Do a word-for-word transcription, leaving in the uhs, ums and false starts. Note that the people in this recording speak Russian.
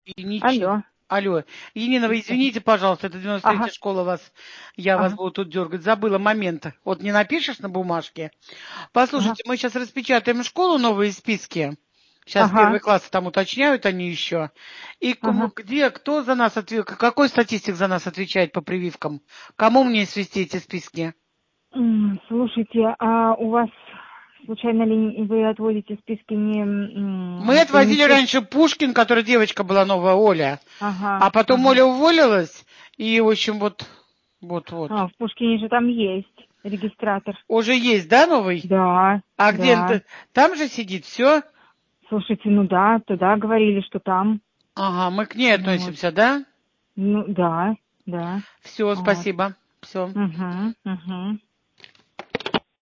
И ничего. Алло. Алло. Енина, вы извините, пожалуйста, это девяносто третья Ага. школа вас. Я вас Ага. буду тут дергать. Забыла момент. Вот не напишешь на бумажке. Послушайте, Ага. мы сейчас распечатаем школу, новые списки. Сейчас Ага. первый класс там уточняют они еще. И кому, Ага. где, кто за нас отвечает, какой статистик за нас отвечает по прививкам? Кому мне свести эти списки? М, Слушайте, а у вас случайно ли вы отводите списки не Мы м, по отвозили министерству? раньше Пушкин, которая девочка была новая, Оля. Ага. А потом Ага. Оля уволилась. И, в общем, вот, вот, вот. А, в Пушкине же там есть регистратор. Уже есть, да, новый? Да, А где да. он? Там же сидит, все? Слушайте, ну да, туда говорили, что там. Ага, мы к ней Вот. относимся, да? Ну да, да. Все, Вот. спасибо. Все. Угу, угу.